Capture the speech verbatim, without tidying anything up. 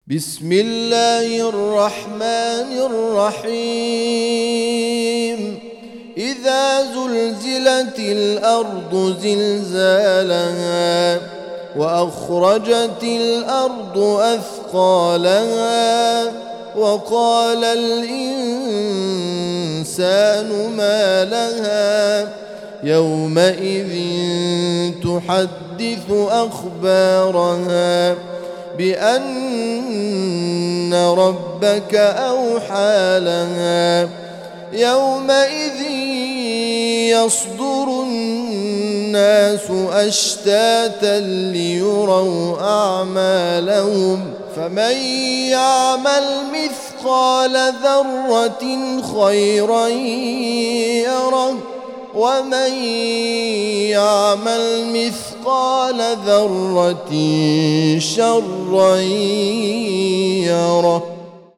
بسم الله الرحمن الرحيم إذا زلزلت الأرض زلزالها وأخرجت الأرض أثقالها وقال الإنسان ما لها يومئذ تحدث أخبارها بأن ربك أوحى لها يومئذ يصدر الناس أشتاتا ليروا أعمالهم فمن يعمل مثقال ذرة خيرا يره ومن يعمل مثقال ذرة شرا يره.